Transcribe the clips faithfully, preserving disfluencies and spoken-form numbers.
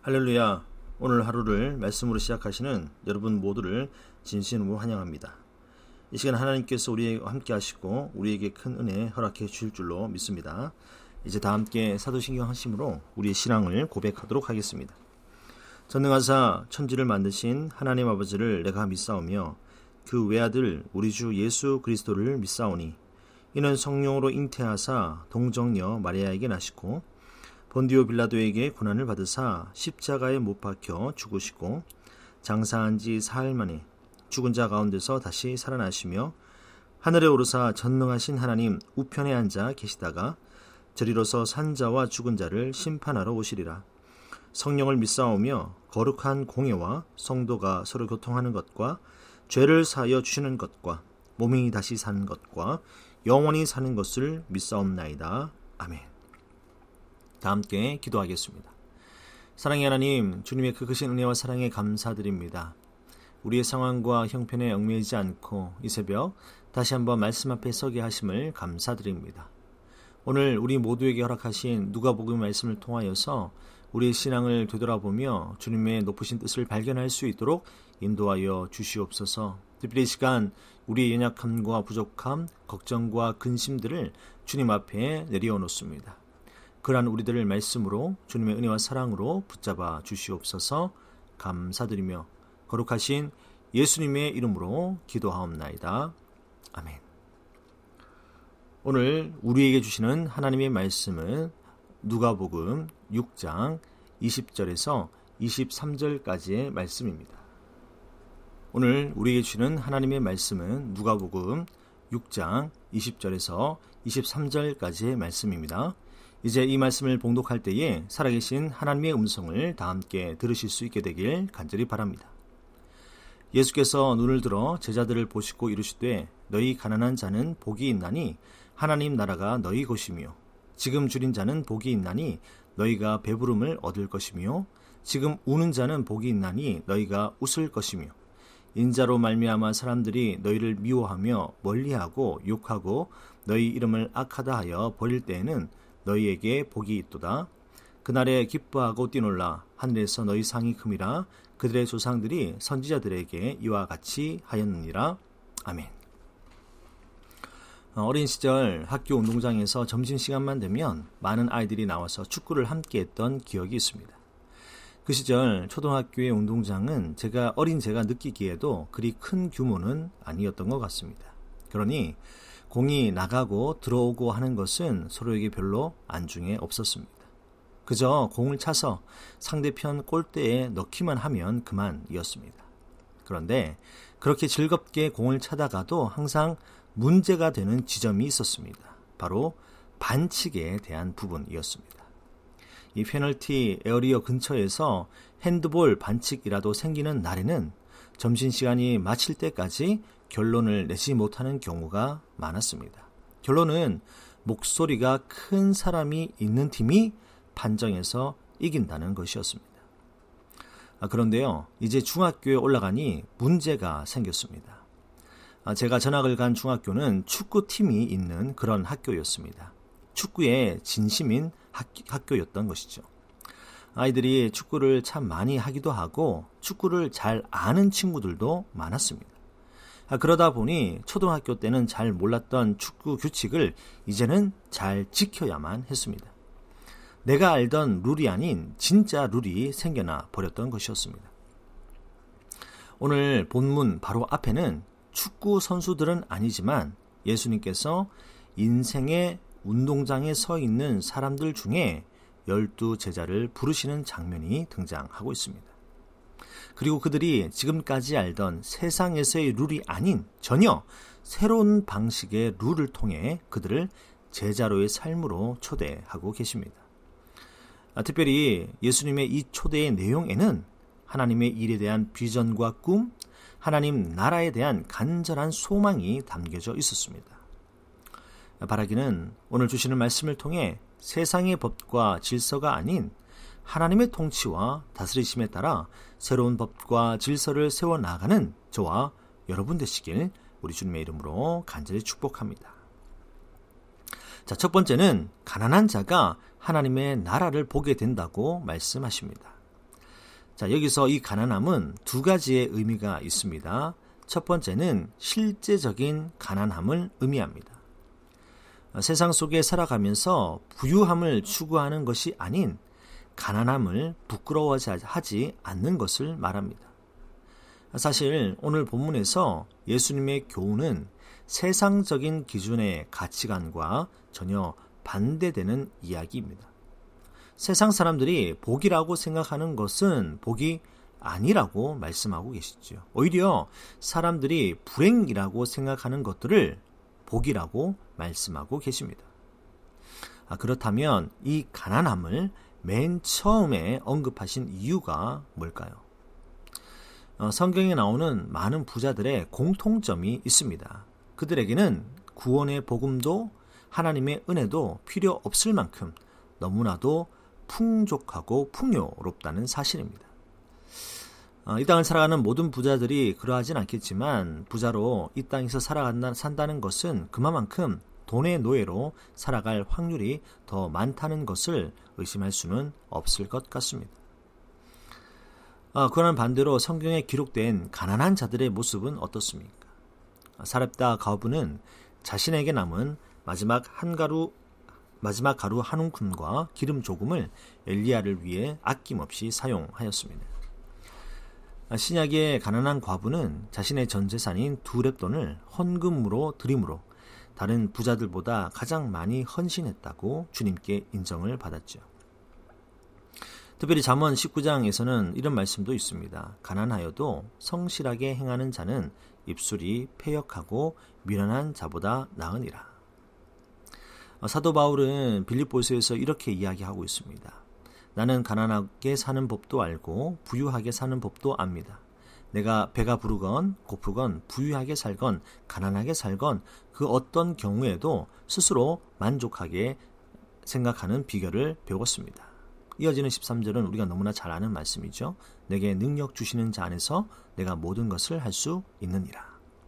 할렐루야. 오늘 하루를 말씀으로 시작하시는 여러분 모두를 진심으로 환영합니다. 이 시간 하나님께서 우리와 함께 하시고 우리에게 큰 은혜 허락해 주실 줄로 믿습니다. 이제 다 함께 사도신경 하심으로 우리의 신앙을 고백하도록 하겠습니다. 전능하사 천지를 만드신 하나님 아버지를 내가 믿사오며 그 외아들 우리 주 예수 그리스도를 믿사오니 이는 성령으로 잉태하사 동정녀 마리아에게 나시고 본디오 빌라도에게 고난을 받으사 십자가에 못 박혀 죽으시고 장사한 지 사흘 만에 죽은 자 가운데서 다시 살아나시며 하늘에 오르사 전능하신 하나님 우편에 앉아 계시다가 저리로서 산자와 죽은 자를 심판하러 오시리라. 성령을 믿사오며 거룩한 공예와 성도가 서로 교통하는 것과 죄를 사하여 주시는 것과 몸이 다시 사는 것과 영원히 사는 것을 믿사옵나이다. 아멘. 다 함께 기도하겠습니다. 사랑의 하나님, 주님의 그 크신 은혜와 사랑에 감사드립니다. 우리의 상황과 형편에 얽매이지 않고 이 새벽 다시 한번 말씀 앞에 서게 하심을 감사드립니다. 오늘 우리 모두에게 허락하신 누가복음 말씀을 통하여서 우리의 신앙을 되돌아보며 주님의 높으신 뜻을 발견할 수 있도록 인도하여 주시옵소서. 특별히 이 시간 우리의 연약함과 부족함, 걱정과 근심들을 주님 앞에 내려놓습니다. 그러한 우리들을 말씀으로 주님의 은혜와 사랑으로 붙잡아 주시옵소서. 감사드리며 거룩하신 예수님의 이름으로 기도하옵나이다. 아멘. 오늘 우리에게 주시는 하나님의 말씀은 누가복음 육 장 이십 절에서 이십삼 절까지의 말씀입니다. 오늘 우리에게 주시는 하나님의 말씀은 누가복음 육 장 이십 절에서 이십삼 절까지의 말씀입니다. 이제 이 말씀을 봉독할 때에 살아계신 하나님의 음성을 다 함께 들으실 수 있게 되길 간절히 바랍니다. 예수께서 눈을 들어 제자들을 보시고 이르시되 너희 가난한 자는 복이 있나니 하나님 나라가 너희 것이며 지금 줄인 자는 복이 있나니 너희가 배부름을 얻을 것이며 지금 우는 자는 복이 있나니 너희가 웃을 것이며 인자로 말미암아 사람들이 너희를 미워하며 멀리하고 욕하고 너희 이름을 악하다 하여 버릴 때에는 너희에게 복이 있도다. 그날에 기뻐하고 뛰놀라. 하늘에서 너희 상이 큼이라. 그들의 조상들이 선지자들에게 이와 같이 하였느니라. 아멘. 어린 시절 학교 운동장에서 점심시간만 되면 많은 아이들이 나와서 축구를 함께 했던 기억이 있습니다. 그 시절 초등학교의 운동장은 제가 어린 제가 느끼기에도 그리 큰 규모는 아니었던 것 같습니다. 그러니 공이 나가고 들어오고 하는 것은 서로에게 별로 안중에 없었습니다. 그저 공을 차서 상대편 골대에 넣기만 하면 그만이었습니다. 그런데 그렇게 즐겁게 공을 차다가도 항상 문제가 되는 지점이 있었습니다. 바로 반칙에 대한 부분이었습니다. 이 페널티 에어리어 근처에서 핸드볼 반칙이라도 생기는 날에는 점심시간이 마칠 때까지 결론을 내지 못하는 경우가 많았습니다. 결론은 목소리가 큰 사람이 있는 팀이 판정에서 이긴다는 것이었습니다. 아, 그런데요, 이제 중학교에 올라가니 문제가 생겼습니다. 아, 제가 전학을 간 중학교는 축구팀이 있는 그런 학교였습니다. 축구에 진심인 학, 학교였던 것이죠. 아이들이 축구를 참 많이 하기도 하고 축구를 잘 아는 친구들도 많았습니다. 그러다 보니 초등학교 때는 잘 몰랐던 축구 규칙을 이제는 잘 지켜야만 했습니다. 내가 알던 룰이 아닌 진짜 룰이 생겨나 버렸던 것이었습니다. 오늘 본문 바로 앞에는 축구 선수들은 아니지만 예수님께서 인생의 운동장에 서 있는 사람들 중에 열두 제자를 부르시는 장면이 등장하고 있습니다. 그리고 그들이 지금까지 알던 세상에서의 룰이 아닌 전혀 새로운 방식의 룰을 통해 그들을 제자로의 삶으로 초대하고 계십니다. 아, 특별히 예수님의 이 초대의 내용에는 하나님의 일에 대한 비전과 꿈, 하나님 나라에 대한 간절한 소망이 담겨져 있었습니다. 바라기는 오늘 주시는 말씀을 통해 세상의 법과 질서가 아닌 하나님의 통치와 다스리심에 따라 새로운 법과 질서를 세워나가는 저와 여러분 되시길 우리 주님의 이름으로 간절히 축복합니다. 자, 첫 번째는 가난한 자가 하나님의 나라를 보게 된다고 말씀하십니다. 자, 여기서 이 가난함은 두 가지의 의미가 있습니다. 첫 번째는 실제적인 가난함을 의미합니다. 세상 속에 살아가면서 부유함을 추구하는 것이 아닌 가난함을 부끄러워하지 않는 것을 말합니다. 사실 오늘 본문에서 예수님의 교훈은 세상적인 기준의 가치관과 전혀 반대되는 이야기입니다. 세상 사람들이 복이라고 생각하는 것은 복이 아니라고 말씀하고 계시죠. 오히려 사람들이 불행이라고 생각하는 것들을 복이라고 말씀하고 계십니다. 아, 그렇다면 이 가난함을 맨 처음에 언급하신 이유가 뭘까요? 어, 성경에 나오는 많은 부자들의 공통점이 있습니다. 그들에게는 구원의 복음도 하나님의 은혜도 필요 없을 만큼 너무나도 풍족하고 풍요롭다는 사실입니다. 어, 이 땅을 살아가는 모든 부자들이 그러하진 않겠지만 부자로 이 땅에서 살아간다, 산다는 것은 그만큼 돈의 노예로 살아갈 확률이 더 많다는 것을 의심할 수는 없을 것 같습니다. 어, 그러나 반대로 성경에 기록된 가난한 자들의 모습은 어떻습니까? 사렙다 가부는 자신에게 남은 마지막 한 가루 마지막 가루 한 움큼과 기름 조금을 엘리야를 위해 아낌없이 사용하였습니다. 신약의 가난한 과부는 자신의 전 재산인 두 렙돈을 헌금으로 드림으로 다른 부자들보다 가장 많이 헌신했다고 주님께 인정을 받았죠. 특별히 잠언 십구 장에서는 이런 말씀도 있습니다. 가난하여도 성실하게 행하는 자는 입술이 패역하고 미련한 자보다 나으니라. 사도 바울은 빌립보서에서 이렇게 이야기하고 있습니다. 나는 가난하게 사는 법도 알고 부유하게 사는 법도 압니다. 내가 배가 부르건 고프건 부유하게 살건 가난하게 살건 그 어떤 경우에도 스스로 만족하게 생각하는 비결을 배웠습니다. 이어지는 십삼 절은 우리가 너무나 잘 아는 말씀이죠. 내게 능력 주시는 자 안에서 내가 모든 것을 할 수 있느니라.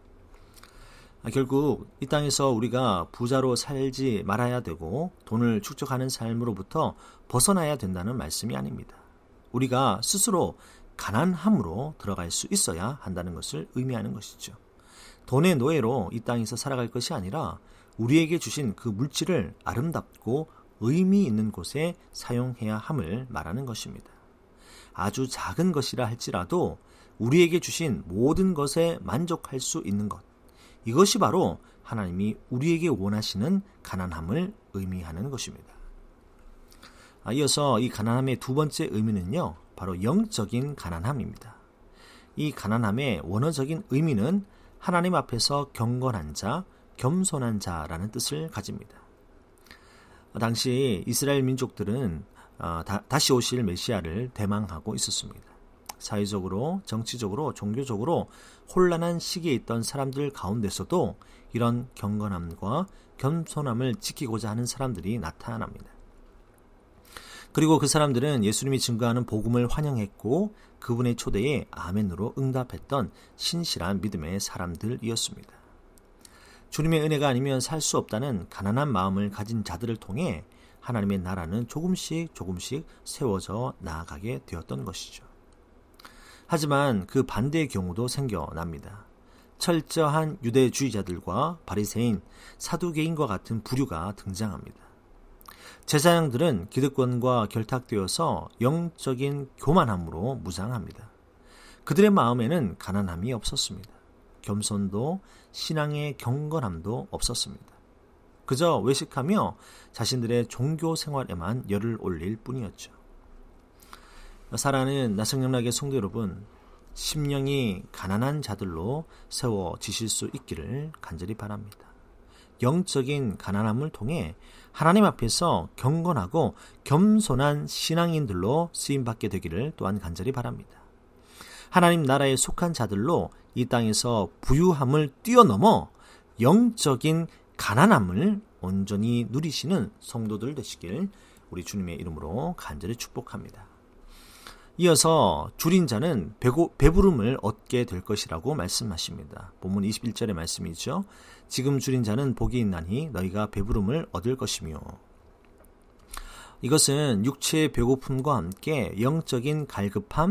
결국 이 땅에서 우리가 부자로 살지 말아야 되고 돈을 축적하는 삶으로부터 벗어나야 된다는 말씀이 아닙니다. 우리가 스스로 가난함으로 들어갈 수 있어야 한다는 것을 의미하는 것이죠. 돈의 노예로 이 땅에서 살아갈 것이 아니라 우리에게 주신 그 물질을 아름답고 의미 있는 곳에 사용해야 함을 말하는 것입니다. 아주 작은 것이라 할지라도 우리에게 주신 모든 것에 만족할 수 있는 것, 이것이 바로 하나님이 우리에게 원하시는 가난함을 의미하는 것입니다. 이어서 이 가난함의 두 번째 의미는요, 바로 영적인 가난함입니다. 이 가난함의 원어적인 의미는 하나님 앞에서 경건한 자, 겸손한 자라는 뜻을 가집니다. 당시 이스라엘 민족들은 다시 오실 메시아를 대망하고 있었습니다. 사회적으로, 정치적으로, 종교적으로 혼란한 시기에 있던 사람들 가운데서도 이런 경건함과 겸손함을 지키고자 하는 사람들이 나타납니다. 그리고 그 사람들은 예수님이 증거하는 복음을 환영했고 그분의 초대에 아멘으로 응답했던 신실한 믿음의 사람들이었습니다. 주님의 은혜가 아니면 살 수 없다는 가난한 마음을 가진 자들을 통해 하나님의 나라는 조금씩 조금씩 세워져 나아가게 되었던 것이죠. 하지만 그 반대의 경우도 생겨납니다. 철저한 유대주의자들과 바리새인, 사두개인과 같은 부류가 등장합니다. 제사장들은 기득권과 결탁되어서 영적인 교만함으로 무장합니다. 그들의 마음에는 가난함이 없었습니다. 겸손도 신앙의 경건함도 없었습니다. 그저 외식하며 자신들의 종교 생활에만 열을 올릴 뿐이었죠. 사랑하는 나성영락의 성도 여러분, 심령이 가난한 자들로 세워지실 수 있기를 간절히 바랍니다. 영적인 가난함을 통해 하나님 앞에서 경건하고 겸손한 신앙인들로 쓰임받게 되기를 또한 간절히 바랍니다. 하나님 나라에 속한 자들로 이 땅에서 부유함을 뛰어넘어 영적인 가난함을 온전히 누리시는 성도들 되시길 우리 주님의 이름으로 간절히 축복합니다. 이어서 줄인 자는 배고, 배부름을 얻게 될 것이라고 말씀하십니다. 본문 이십일 절의 말씀이죠. 지금 줄인 자는 복이 있나니 너희가 배부름을 얻을 것이며. 이것은 육체의 배고픔과 함께 영적인 갈급함,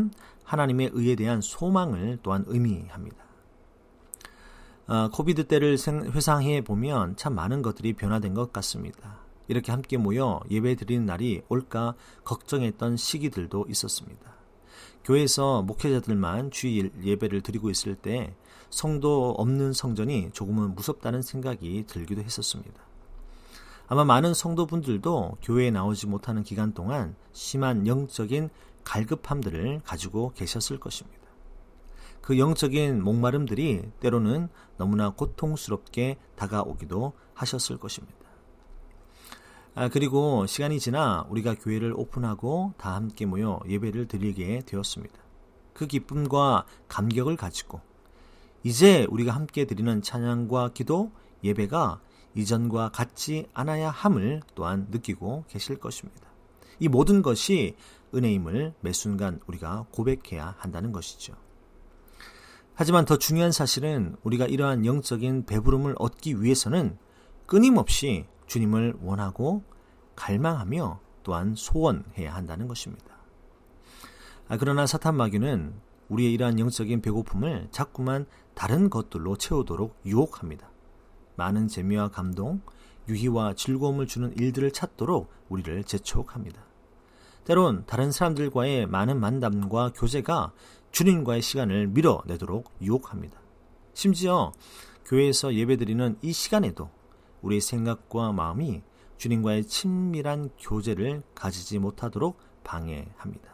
하나님의 의에 대한 소망을 또한 의미합니다. 어, 코비드 때를 생, 회상해 보면 참 많은 것들이 변화된 것 같습니다. 이렇게 함께 모여 예배 드리는 날이 올까 걱정했던 시기들도 있었습니다. 교회에서 목회자들만 주일 예배를 드리고 있을 때 성도 없는 성전이 조금은 무섭다는 생각이 들기도 했었습니다. 아마 많은 성도분들도 교회에 나오지 못하는 기간 동안 심한 영적인 갈급함들을 가지고 계셨을 것입니다. 그 영적인 목마름들이 때로는 너무나 고통스럽게 다가오기도 하셨을 것입니다. 아, 그리고 시간이 지나 우리가 교회를 오픈하고 다 함께 모여 예배를 드리게 되었습니다. 그 기쁨과 감격을 가지고 이제 우리가 함께 드리는 찬양과 기도, 예배가 이전과 같지 않아야 함을 또한 느끼고 계실 것입니다. 이 모든 것이 은혜임을 매 순간 우리가 고백해야 한다는 것이죠. 하지만 더 중요한 사실은 우리가 이러한 영적인 배부름을 얻기 위해서는 끊임없이 주님을 원하고 갈망하며 또한 소원해야 한다는 것입니다. 아, 그러나 사탄 마귀는 우리의 이러한 영적인 배고픔을 자꾸만 다른 것들로 채우도록 유혹합니다. 많은 재미와 감동, 유희와 즐거움을 주는 일들을 찾도록 우리를 재촉합니다. 때론 다른 사람들과의 많은 만남과 교제가 주님과의 시간을 밀어내도록 유혹합니다. 심지어 교회에서 예배드리는 이 시간에도 우리의 생각과 마음이 주님과의 친밀한 교제를 가지지 못하도록 방해합니다.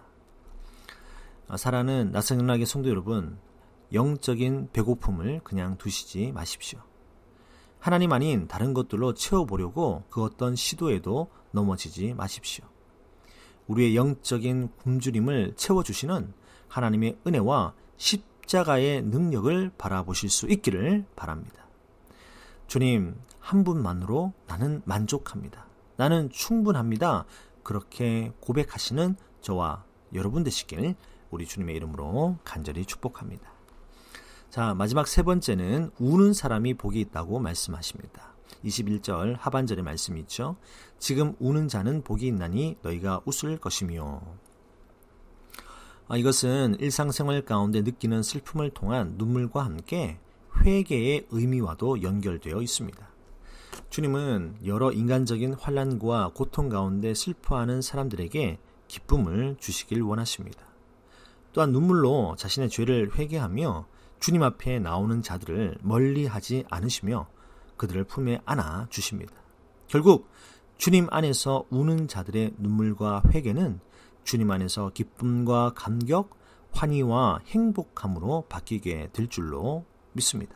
사랑하는 나성연락의 성도 여러분, 영적인 배고픔을 그냥 두시지 마십시오. 하나님 아닌 다른 것들로 채워보려고 그 어떤 시도에도 넘어지지 마십시오. 우리의 영적인 굶주림을 채워주시는 하나님의 은혜와 십자가의 능력을 바라보실 수 있기를 바랍니다. 주님, 한 분만으로 나는 만족합니다. 나는 충분합니다. 그렇게 고백하시는 저와 여러분 되시길 우리 주님의 이름으로 간절히 축복합니다. 자, 마지막 세 번째는 우는 사람이 복이 있다고 말씀하십니다. 이십일 절 하반절의 말씀이 있죠. 지금 우는 자는 복이 있나니 너희가 웃을 것이며. 아, 이것은 일상생활 가운데 느끼는 슬픔을 통한 눈물과 함께 회개의 의미와도 연결되어 있습니다. 주님은 여러 인간적인 환난과 고통 가운데 슬퍼하는 사람들에게 기쁨을 주시길 원하십니다. 또한 눈물로 자신의 죄를 회개하며 주님 앞에 나오는 자들을 멀리하지 않으시며 그들을 품에 안아 주십니다. 결국 주님 안에서 우는 자들의 눈물과 회개는 주님 안에서 기쁨과 감격, 환희와 행복함으로 바뀌게 될 줄로 믿습니다.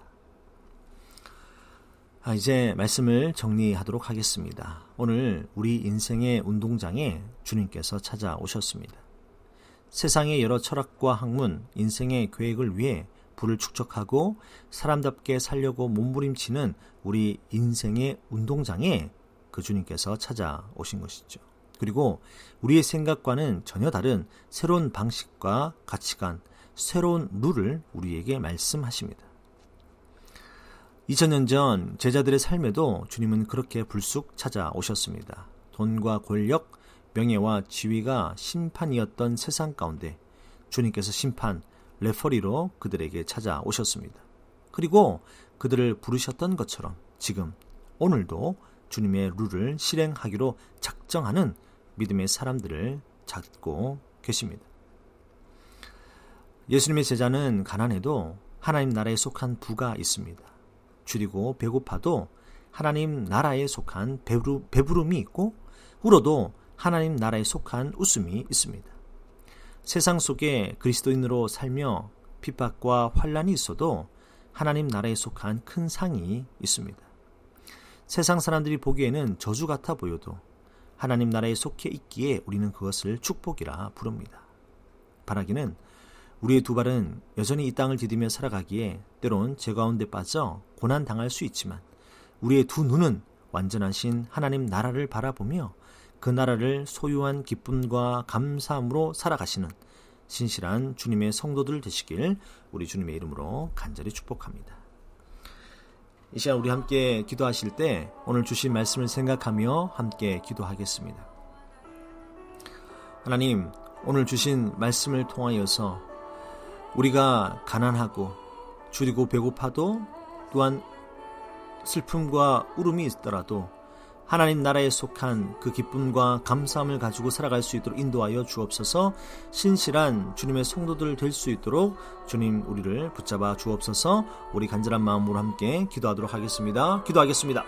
아, 이제 말씀을 정리하도록 하겠습니다. 오늘 우리 인생의 운동장에 주님께서 찾아오셨습니다. 세상의 여러 철학과 학문, 인생의 계획을 위해 부를 축적하고 사람답게 살려고 몸부림치는 우리 인생의 운동장에 그 주님께서 찾아오신 것이죠. 그리고 우리의 생각과는 전혀 다른 새로운 방식과 가치관, 새로운 룰을 우리에게 말씀하십니다. 이천 년 전 제자들의 삶에도 주님은 그렇게 불쑥 찾아오셨습니다. 돈과 권력, 명예와 지위가 심판이었던 세상 가운데 주님께서 심판, 레퍼리로 그들에게 찾아오셨습니다. 그리고 그들을 부르셨던 것처럼 지금 오늘도 주님의 룰을 실행하기로 작정하는 믿음의 사람들을 찾고 계십니다. 예수님의 제자는 가난해도 하나님 나라에 속한 부가 있습니다. 줄이고 배고파도 하나님 나라에 속한 배부름, 배부름이 있고 울어도 하나님 나라에 속한 웃음이 있습니다. 세상 속에 그리스도인으로 살며 핍박과 환난이 있어도 하나님 나라에 속한 큰 상이 있습니다. 세상 사람들이 보기에는 저주 같아 보여도 하나님 나라에 속해 있기에 우리는 그것을 축복이라 부릅니다. 바라기는 우리의 두 발은 여전히 이 땅을 디디며 살아가기에 때론 죄 가운데 빠져 고난당할 수 있지만 우리의 두 눈은 완전하신 하나님 나라를 바라보며 그 나라를 소유한 기쁨과 감사함으로 살아가시는 신실한 주님의 성도들 되시길 우리 주님의 이름으로 간절히 축복합니다. 이 시간 우리 함께 기도하실 때 오늘 주신 말씀을 생각하며 함께 기도하겠습니다. 하나님, 오늘 주신 말씀을 통하여서 우리가 가난하고 줄이고 배고파도 또한 슬픔과 울음이 있더라도 하나님 나라에 속한 그 기쁨과 감사함을 가지고 살아갈 수 있도록 인도하여 주옵소서. 신실한 주님의 성도들 될 수 있도록 주님 우리를 붙잡아 주옵소서. 우리 간절한 마음으로 함께 기도하도록 하겠습니다. 기도하겠습니다.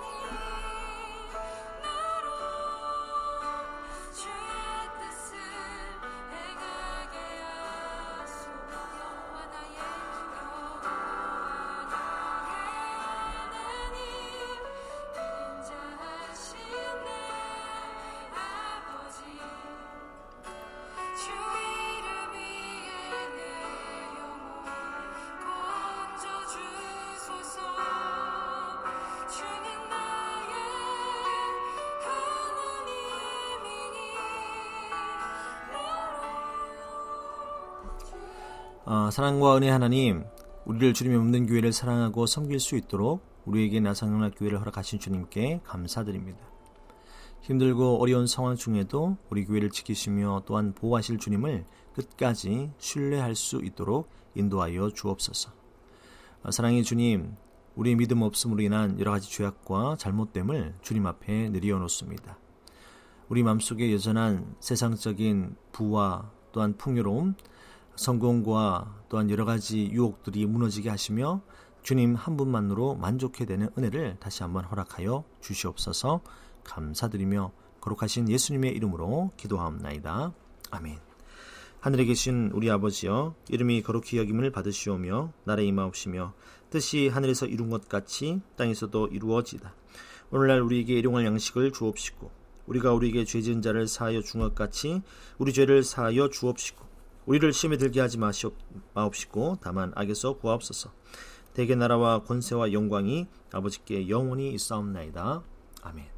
어, 사랑과 은혜 하나님, 우리를 주님의 없는 교회를 사랑하고 섬길 수 있도록 우리에게 나상연합교회를 허락하신 주님께 감사드립니다. 힘들고 어려운 상황 중에도 우리 교회를 지키시며 또한 보호하실 주님을 끝까지 신뢰할 수 있도록 인도하여 주옵소서. 어, 사랑의 주님, 우리의 믿음 없음으로 인한 여러 가지 죄악과 잘못됨을 주님 앞에 내려놓습니다. 우리 마음속에 여전한 세상적인 부와 또한 풍요로움, 성공과 또한 여러 가지 유혹들이 무너지게 하시며 주님 한 분만으로 만족해야 되는 은혜를 다시 한번 허락하여 주시옵소서. 감사드리며 거룩하신 예수님의 이름으로 기도하옵나이다. 아멘. 하늘에 계신 우리 아버지여, 이름이 거룩히 여김을 받으시오며 나라의 임하옵시며 뜻이 하늘에서 이룬 것 같이 땅에서도 이루어지다. 오늘날 우리에게 일용할 양식을 주옵시고 우리가 우리에게 죄 지은 자를 사하여 준 것 같이 우리 죄를 사하여 주옵시고 우리를 시험에 들게 하지 마옵시고 다만 악에서 구하옵소서. 대개 나라와 권세와 영광이 아버지께 영원히 있사옵나이다. 아멘.